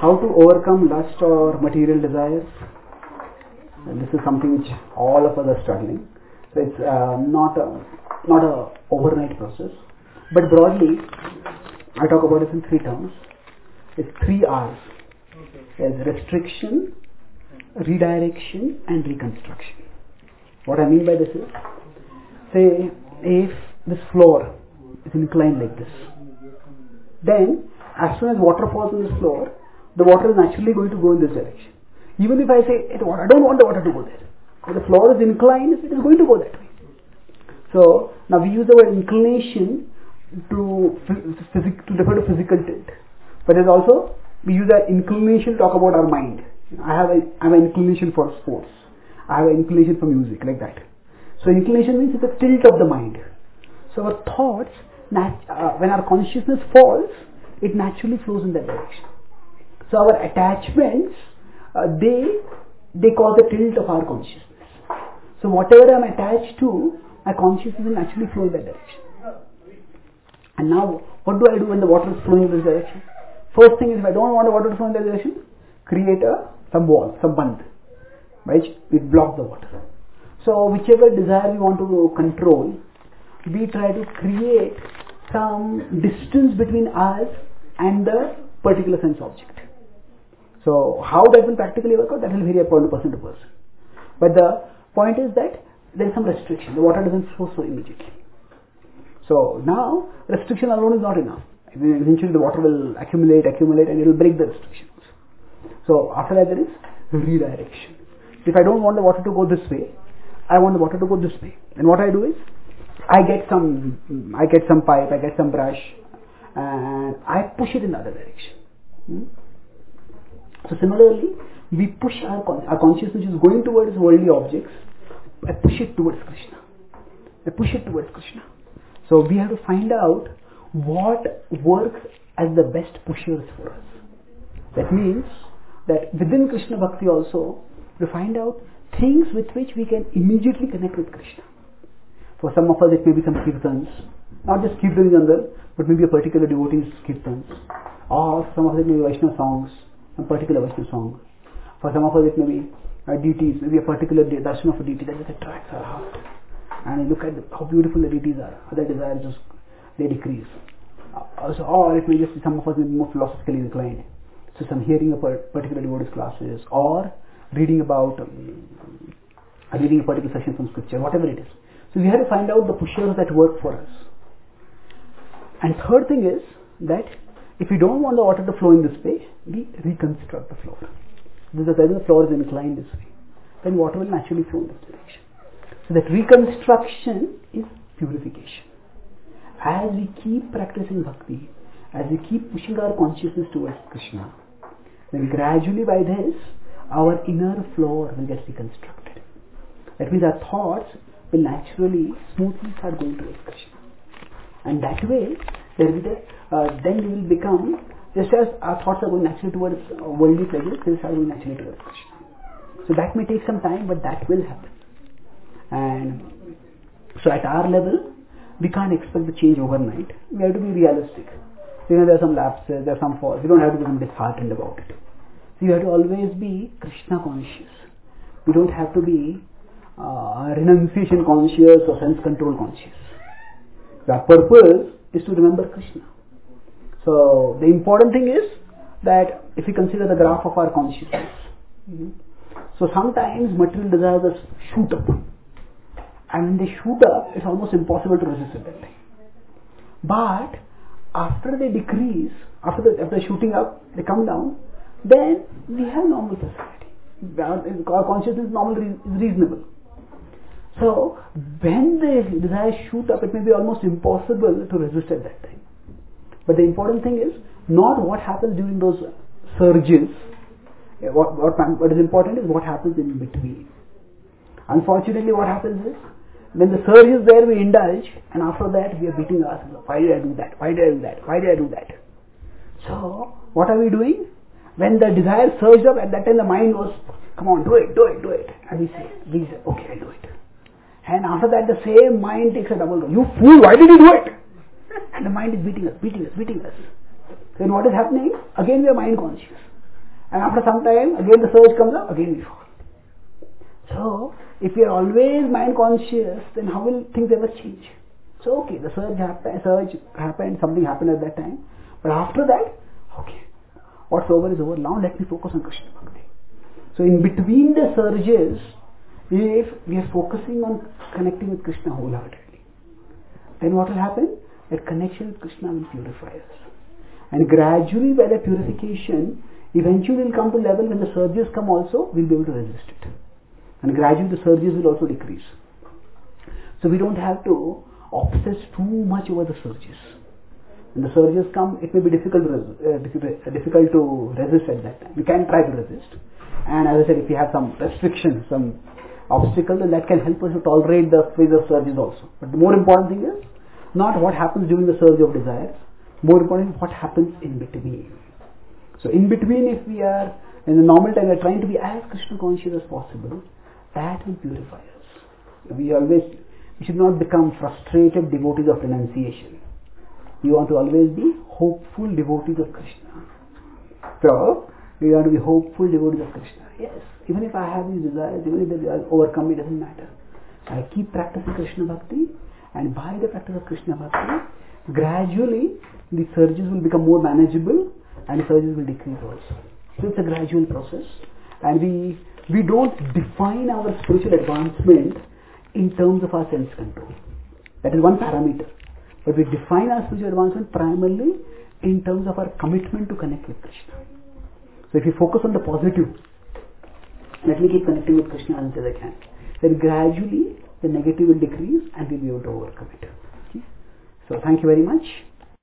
How to overcome lust or material desires? And this is something which all of us are struggling. So it's not a overnight process, but broadly, I talk about it in three terms. It's 3 R's. There's restriction, redirection, and reconstruction. What I mean by this is, say if this floor is inclined like this, then as soon as water falls on this floor, the water is naturally going to go in this direction. Even if I say, I don't want the water to go there. If the floor is inclined, it is going to go that way. So, now we use the word inclination to refer to physical tilt. But there's also, we use that inclination to talk about our mind. I have an inclination for sports. I have an inclination for music, like that. So, inclination means it's a tilt of the mind. So, our thoughts, when our consciousness falls, it naturally flows in that direction. So our attachments, they cause the tilt of our consciousness. So whatever I am attached to, my consciousness will naturally flow in that direction. And now, what do I do when the water is flowing in this direction? First thing is, if I don't want the water to flow in that direction, create some wall, some band, right? We block the water. So whichever desire we want to control, we try to create some distance between us and the particular sense object. So how that will practically work out, that will vary from person to person. But the point is that there is some restriction. The water doesn't flow so immediately. So now restriction alone is not enough. Eventually the water will accumulate and it will break the restrictions. So after that there is redirection. If I don't want the water to go this way, I want the water to go this way. And what I do is, I get some pipe, I get some brush, and I push it in the other direction. So similarly, we push our consciousness, which is going towards worldly objects. I push it towards Krishna. So we have to find out what works as the best pushers for us. That means that within Krishna Bhakti also, we find out things with which we can immediately connect with Krishna. For some of us, it may be some kirtans, not just kirtans, but maybe a particular devotee's kirtans, or some of it may be Vaishnava songs, some particular Vaishnava song. For some of us, it may be deities, maybe a particular darshan of a deity that just attracts our heart. And you look at how beautiful the deities are, other desires just they decrease. Or it may just be some of us may be more philosophically inclined. So some hearing a particular devotee's classes, or reading about reading a particular section from scripture, whatever it is. So we have to find out the pushers that work for us. And third thing is that if we don't want the water to flow in this way, we reconstruct the floor. Because the floor is inclined this way, then water will naturally flow in this direction. So that reconstruction is purification. As we keep practicing bhakti, as we keep pushing our consciousness towards Krishna, then gradually by this, our inner floor will get reconstructed. That means our thoughts will naturally, smoothly start going towards Krishna. And that way, then we will become, just as our thoughts are going naturally towards worldly pleasures, they will start going naturally towards Krishna. So that may take some time, but that will happen. And so at our level, we can't expect the change overnight. We have to be realistic. So, there are some lapses, there are some falls. We don't have to become disheartened about it. So you have to always be Krishna conscious. We don't have to be renunciation conscious or sense control conscious. The purpose is to remember Krishna. So the important thing is that if we consider the graph of our consciousness, so sometimes material desires shoot up, and when they shoot up, it's almost impossible to resist at that time. But after they decrease, after shooting up, they come down, then we have normal society. Our consciousness is reasonable. So when the desires shoot up, it may be almost impossible to resist at that time. But the important thing is not what happens during those surges. What is important is what happens in between. Unfortunately, what happens is when the surge is there, we indulge, and after that we are beating ourselves up. Why did I do that? Why did I do that? Why did I do that? So what are we doing? When the desire surged up, at that time the mind was, come on, do it. And we say, okay, I'll do it. And after that the same mind takes a double role. You fool, why did you do it? And the mind is beating us. Then what is happening? Again we are mind conscious. And after some time, again the surge comes up, again we fall. So, if we are always mind conscious, then how will things ever change? So, okay, the surge happened, something happened at that time. But after that, okay, what's over is over. Now let me focus on Krishna Bhakti. So, in between the surges, if we are focusing on connecting with Krishna wholeheartedly, then what will happen? That connection with Krishna will purify us. And gradually by that purification, eventually will come to a level when the surges come also, we'll be able to resist it. And gradually the surges will also decrease. So we don't have to obsess too much over the surges. When the surges come, it may be difficult to resist at that time. We can try to resist. And as I said, if we have some restrictions, some obstacle, then that can help us to tolerate the phase of surges also. But the more important thing is not what happens during the surge of desires. More important is what happens in between. So in between, if we are in the normal time, we are trying to be as Krishna conscious as possible, that will purify us. We should not become frustrated devotees of renunciation. We want to always be hopeful devotees of Krishna. So, we want to be hopeful devotees of Krishna. Yes, even if I have these desires, even if they are overcome, it doesn't matter. So I keep practicing Krishna Bhakti, and by the practice of Krishna Bhakti, gradually the surges will become more manageable and the surges will decrease also. So it's a gradual process, and we don't define our spiritual advancement in terms of our sense control. That is one parameter. But we define our spiritual advancement primarily in terms of our commitment to connect with Krishna. So if you focus on the positive, let me keep connecting with Krishna as much as I can, then gradually the negative will decrease and we'll be able to overcome it. Okay? So thank you very much.